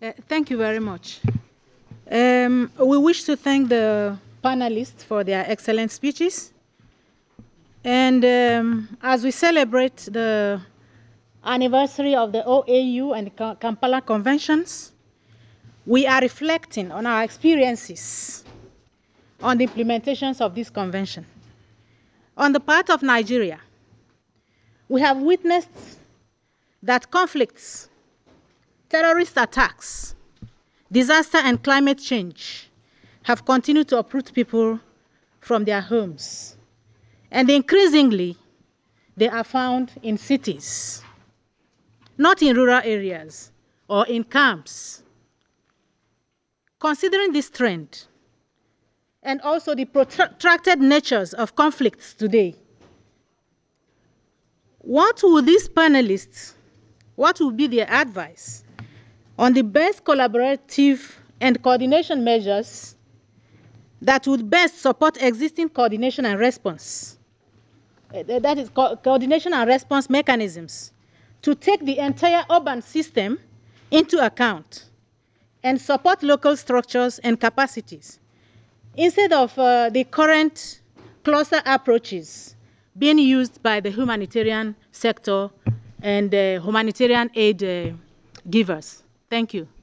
Thank you very much. We wish to thank the panelists for their excellent speeches. And as we celebrate the anniversary of the OAU and the Kampala Conventions, we are reflecting on our experiences on the implementations of this convention. On the part of Nigeria, we have witnessed that conflicts, terrorist attacks, disaster and climate change have continued to uproot people from their homes. And increasingly, they are found in cities, not in rural areas or in camps. Considering this trend, and also the protracted natures of conflicts today, what will these panelists, what will be their advice on the best collaborative and coordination measures that would best support existing coordination and response? That is coordination and response mechanisms to take the entire urban system into account and support local structures and capacities instead of the current cluster approaches being used by the humanitarian sector and humanitarian aid givers. Thank you.